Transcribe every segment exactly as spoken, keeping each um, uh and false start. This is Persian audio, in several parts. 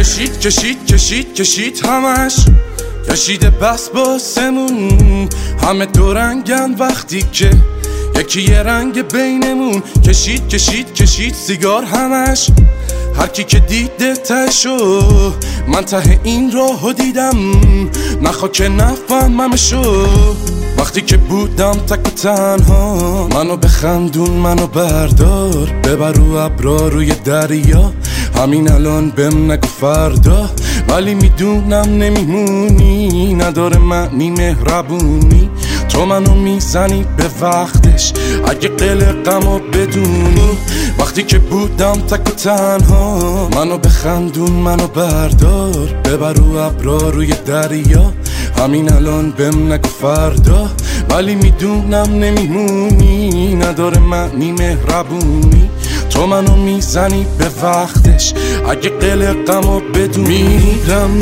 کشید کشید کشید کشید همش کشیده بس باسمون، همه دو رنگن وقتی که یکی یه رنگ بینمون. کشید کشید کشید سیگار همش، هر کی که دیده تهشو، من ته این راهو دیدم نخوا که نفهممشو. وقتی که بودم تک و تنها، منو بخندون منو بردار، ببر رو ابرا روی دریا، همین الان بهم نگو فردا. ولی میدونم نمیمونی، نداره معنی مهربونی، تو منو میزنی به وقتش اگه قلقمو بدونی. وقتی که بودم تک و تنها، منو بخندون منو بردار، ببر رو ابرا روی دریا، همین الان بهم نگو فردا. ولی میدونم نمیمونی، نداره معنی مهربونی، تو منو میزنی به وقتش اگه قلقمو بدونی. میرم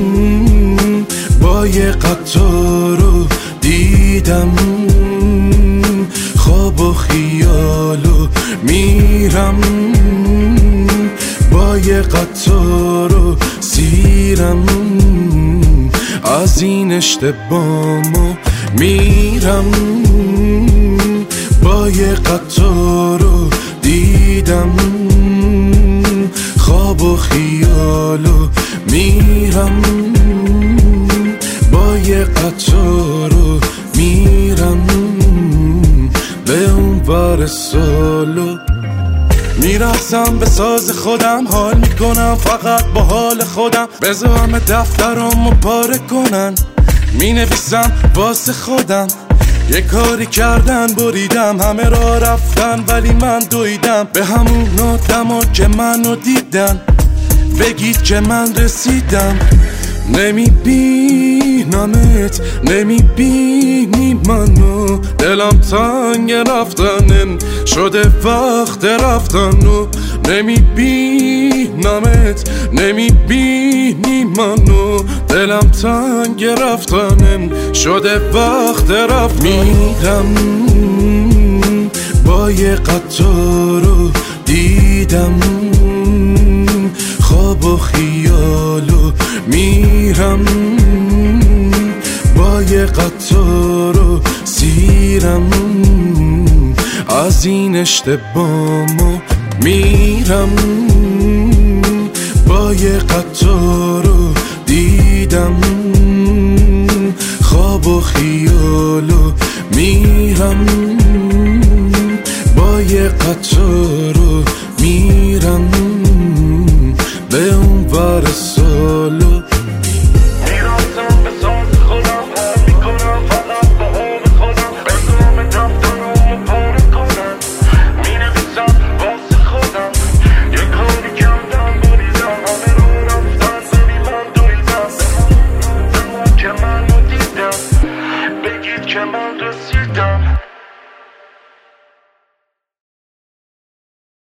با یه قطارو دیدم خواب و خیالو، میرم با یه قطارو سیرم از این اشتباهمو. میرم با یه قطارو دیدم خواب و خیالو، میرم با یه قطارو میرم به اون بار سالو. میرسم به ساز خودم، حال میکنم فقط با حال خودم، بذار همه دفترامو پاره کنن، مینویسم واسه خودم. یه کاری کردن بریدم، همه را رفتن ولی من دویدم به همون آدما که منو دیدن، بگید که من رسیدم. نمیبینمت نمیبینی منو، دلم تنگ رفتنم شده وقت رفتن و نمیبینمت نمیبینی منو، دلم تنگ رفتنم شده وقت رفتن. میرم با یه قطارو دیدم خواب و خیالو، میرم با یه قطارو سیرم از این اشتباهمو. میرم با یه قطارو دیدم خواب و خیالو، میرم با یه قطارو میرم به اون ور